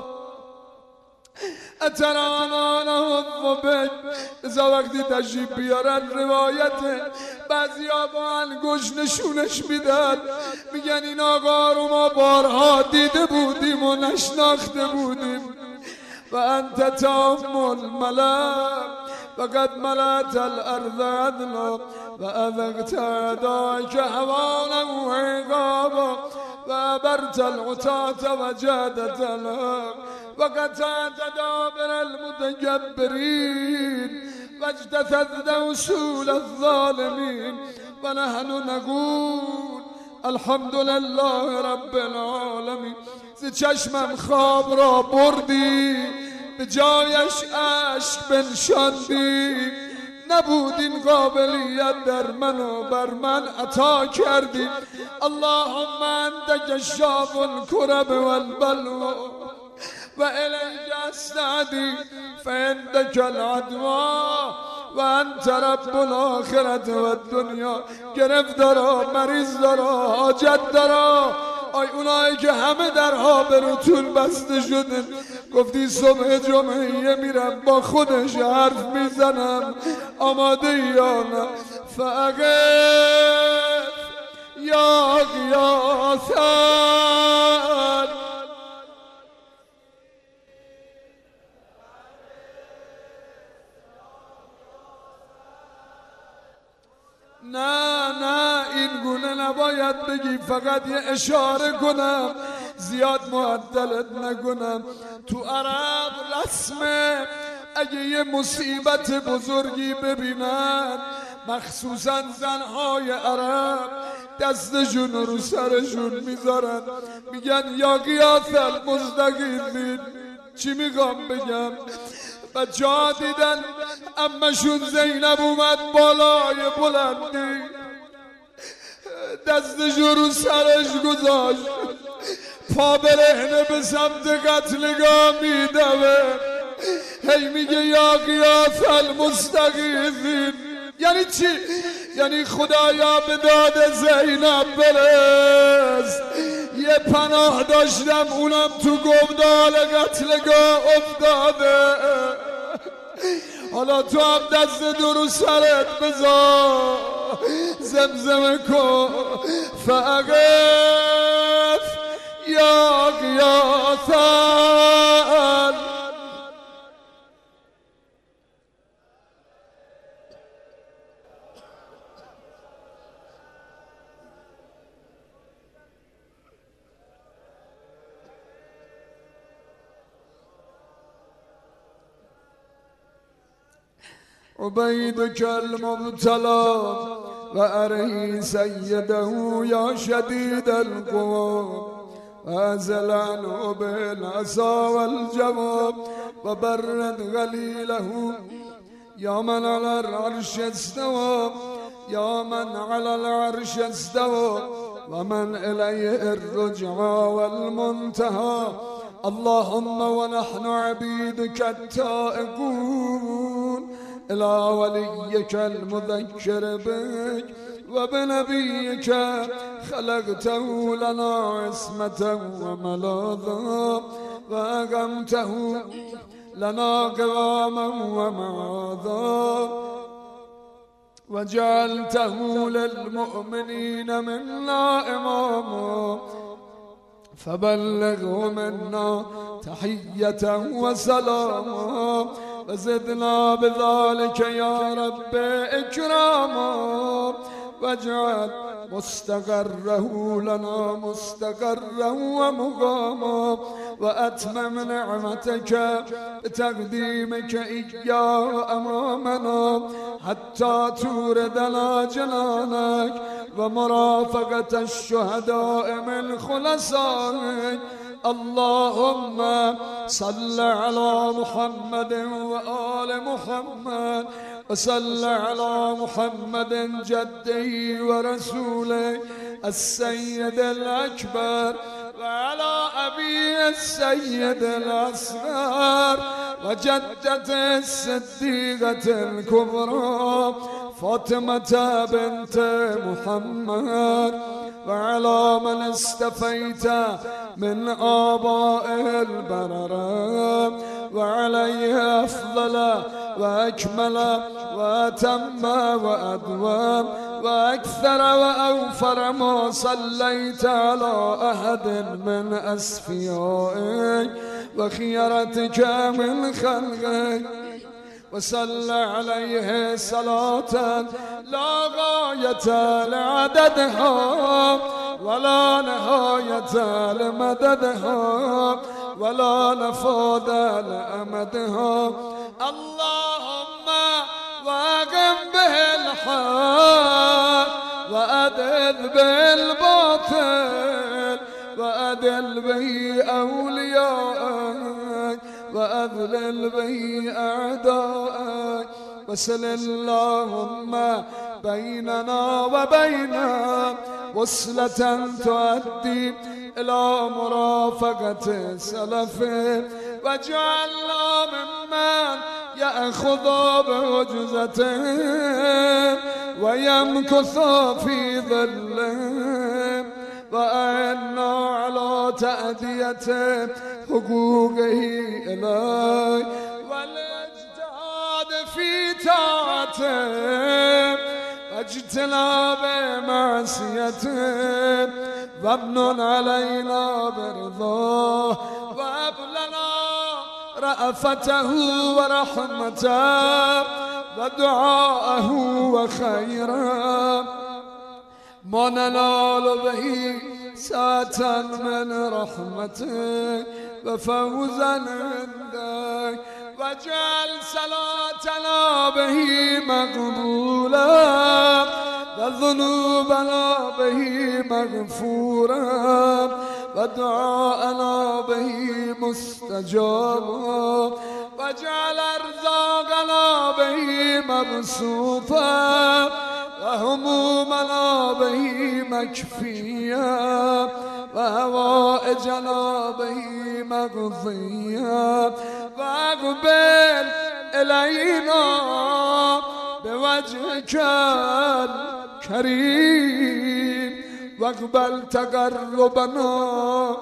اترانا نهض بک. بذار وقتی تشریف بیارن روایت بعضی ها با انگشت نشونش میدن میگن این آقا رو ما بارها دیده بودیم و نشناخته بودیم و انت تام الملک فقد ملأت الارض عدلا و اذقت اعدائک هوانا و عقابا و ابرت العتاة و جادت الحق و قطعت دابر المتجبرین و اجتثثت اصول الظالمین و نحن نقول الحمد لله رب العالمین. ز چشمم خواب را بردی به جایش اشک بنشاندی، نبود این قابلیت در من و بر من عطا کردی. اللهم انت کشاف الکرب والبلوا و الیک استعدی فعندک العدوا و انت رب الاخرة و الدنیا. گرفتارا، مریض دارا، حاجت دارا، آی اونایی که همه درها به روتون بسته شده، گفتی صبح جمعه میرم با خودش حرف میزنم، آماده یا نه؟ فقط یا غیاثن نه نه این گونه نباید بگی، فقط یه اشاره کنم زیاد معطلت نکنم. تو عرب رسمه اگه یه مصیبت بزرگی ببینن مخصوصا زنهای عرب دستشون رو سرشون میذارن، میگن یا غیاث المستغیثین. چی میگم بگم؟ بچه ها دیدن امشون زینب اومد بالای بلندی، دستش رو سرش گذاشت، پا برهنه به سمت قتلگاه میدوه، هی میگه یا غیاث المستغیثین. یعنی چی؟ یعنی خدایا به داد زینب برس، یه پناه داشتم اونم تو گودال قتلگاه افتاده، حالا تو هم دست درو سرت بذار، زمزمه کن فقط یا غیاث. عبيدك المبتلى وأري سيده يا شديد القوى، وأزل عنه بالعصا والجواب وبرد غليله. يا من على العرش استوى، يا من على العرش استوى، ومن إليه الرجعى والمنتهى. اللهم ونحن عبيدك التائبون إلى وليك المذكر بك وبنبيك، خلقته لنا عصمة وملاذا، وأقمته لنا قواما ومعاذا، وجعلته للمؤمنين منا إماما، فبلغه منا تحية وسلاما، وزدنا بذلك يا رب إكراما، واجعل مستقره لنا مستقرا ومقاما، وأتمم نعمتك بتقديمك إياه أمامنا حتى توردنا جنانك ومرافقة الشهداء من خلصائك. اللهم صل على محمد وآل محمد، وصل على محمد جده ورسوله السيد الأكبر، وعلى أبي السيد الأصغر، وجدته الصديقة الكبرى فاطمة بنت محمد، وعلى من استفيت من آباء البررة، وعليه أفضل وأكمل وأتم وأدوم وأكثر وأوفر ما صليت على أحد من أصفيائك وخيرتك من خلقك، وصل عليه صلاة لا غاية لعددها ولا نهاية لمددها ولا نفاد لأمدها. اللهم واقم به الحق وأدل به الباطل، وأدل به أولياءك وأذلل به أعداءك، وصل اللهم بيننا وبينهم وصلة تؤدي إلى مرافقة سلفه، واجعلنا ممن يأخذ بعجزته ويمكث في ظله، وأعنا على تأدية حقوقه إليك والاجتهاد في طاعته واجتناب معصيته، وابن علينا برضاه وهب لنا رأفته ورحمته ودعاءه وخيره، ما ننال به ساعة من رحمتك وفوزا عندك، واجعل صلاتنا به مقبولا وذنوبنا به مغفورا ودعاءنا به مستجابا، واجعل أرزاقنا به مبسوطا همومنا به مکفیه و هوائجنا به مقضیه و اقبل الینا به وجهک الکریم و اقبل تقربنا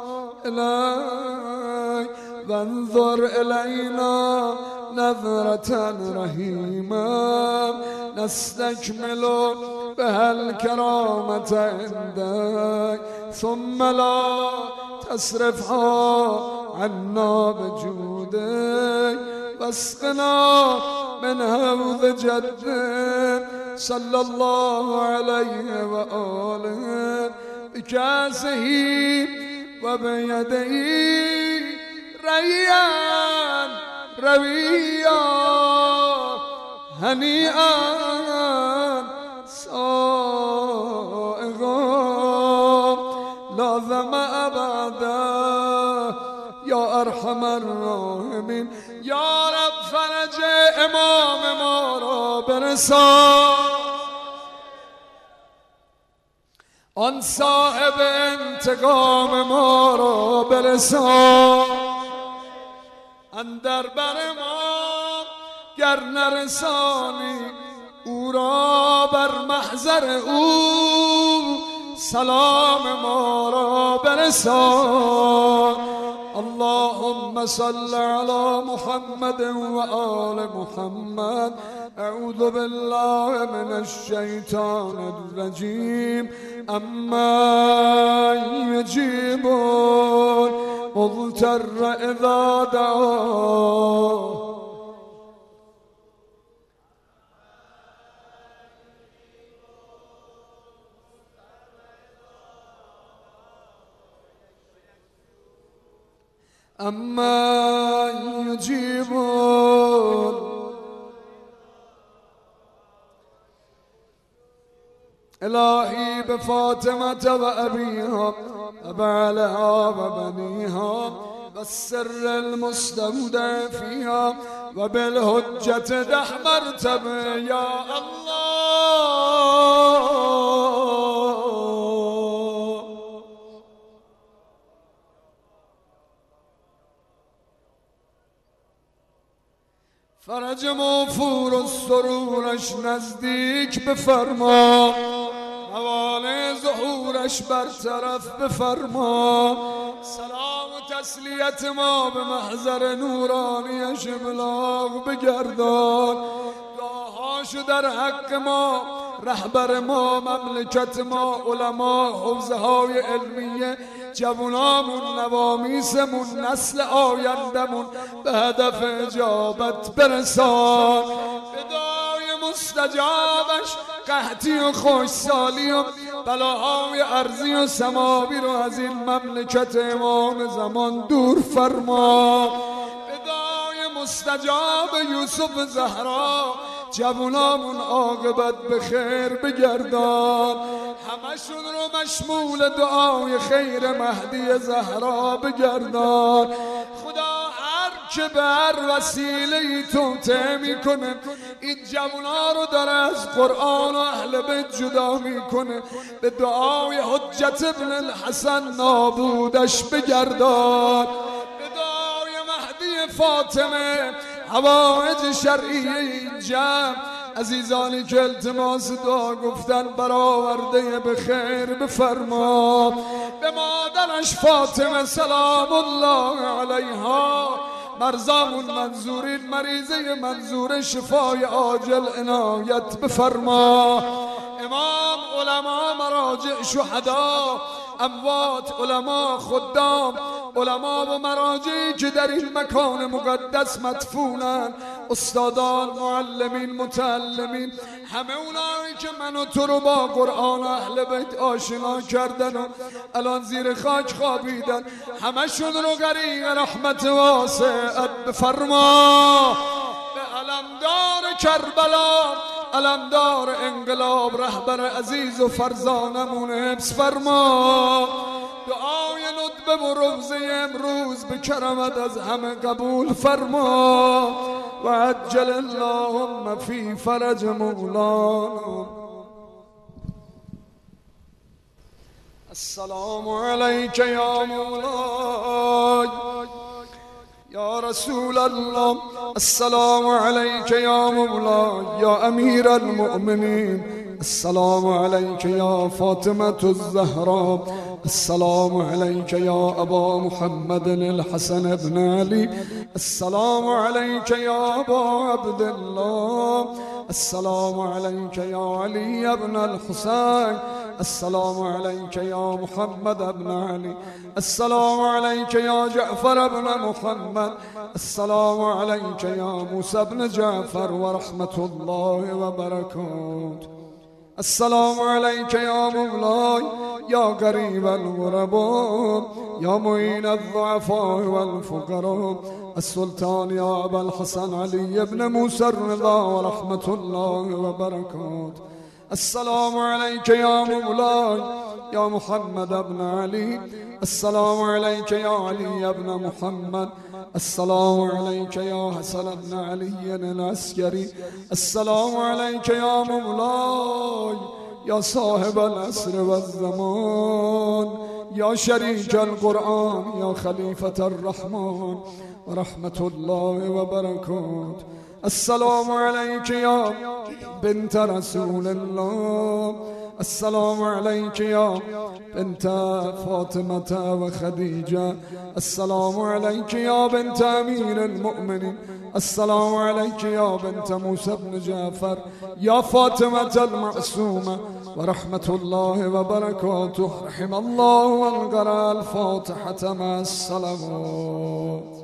الی و انظر الینا نظرة رحیما نستکمل بها الکرامة عندک ثم لا تصرفها عنا بجودک واسقنا من حوض جدك صلى الله عليه وآله بكاسه وبيده ريان رويا هنيئا سائغا لا ظمأ بعده یا ارحم الراحمین. یا رب فرج امام ما را برسان، آن صاحب انتقام ما را برسان، اندر بر ما گر نرسانی او را بر محضر او سلام ما را برسان. اللهم صل على محمد وآل محمد. اعوذ بالله من الشیطان الرجیم. اما یجیب مضطر اذا دعاه اما یجیبون. الهی به فاطمه و ابیها و بعلها و بنیها و السر المستودع فیها و بالحجت ده مرتبه یا الله. فرج موفور و سرورش نزدیک بفرما، موانع ظهورش برطرف بفرما. سلام و تسلیت ما به محضر نورانیش ابلاغ بگردان. دعاهاشو در حق ما، رهبر ما، مملکت ما، علما، حوزه های علمیه، جوانامون، نوامیسمون، نسل آیندمون به هدف اجابت برسان. بدای مستجابش قحطی و خوشسالی و بلاهای ارضی و سماوی رو از این مملکت امام زمان دور فرما. بدای مستجاب یوسف زهرا جوانامون عاقبت به خیر بگردان. همشون رو مشمول دعای خیر مهدی زهرا بگردان. خدا هر که به هر وسیله توطئه میکنه این جوانا رو داره از قرآن و اهل بیت جدا میکنه، به دعای حجت ابن الحسن نابودش بگردان. به دعای مهدی فاطمه حوائج شرعی این جمع عزیزانی که التماس دعا گفتن برآورده به خیر بفرما. به مادرش فاطمه سلام الله علیها، مرزامون منظورین، مریضه منظور شفای عاجل عنایت بفرما. امام، علما، مراجع، شهدا، اموات، علما، خدام، علما و مراجعی که در این مکان مقدس مدفونن، استادان، معلمین، متعلمین، همه اونایی که من و تو رو با قرآن و اهل بیت آشنا کردن و الان زیر خاک خوابیدن، همشون رو غریق رحمت واسعت بفرما. به علمدار کربلا، علمدار انقلاب، رهبر عزیز و فرزانمون حفظ فرما. دعای ندبه و روزه امروز به کرمت از همه قبول فرما. و عجل اللهم فی فرج مولانا السلام عليك يا مولاي يا رسول الله، السلام عليك يا مولاي يا أمير المؤمنين، السلام عليك يا فاطمة الزهراء، السلام عليك يا أبا محمد الحسن بن علي، السلام عليك يا أبا عبد الله، السلام عليك يا علي بن الحسين، السلام عليك يا محمد بن علي، السلام عليك يا جعفر بن محمد، السلام عليك يا موسى بن جعفر ورحمة الله وبركاته. السلام عليك يا مولاي يا قريب الغرباء يا معين الضعفاء والفقراء، السلطان يا أبا الحسن علي بن موسى الرضا ورحمة الله وبركاته. السلام عليك يا مولاي يا محمد بن علي، السلام عليك يا علي بن محمد، السلام عليك يا حسن بن علي العسكري، السلام عليك يا مولاي يا صاحب العصر والزمان يا شريك القرآن يا خليفة الرحمن ورحمة الله وبركاته. السلام عليك يا بنت رسول الله، السلام عليك يا بنت فاطمة وخديجة، السلام عليك يا بنت أمير المؤمنين، السلام عليك يا بنت موسى بن جعفر يا فاطمة المعصومة ورحمة الله وبركاته. رحم الله من قرأ الفاتحة مع الصلوات.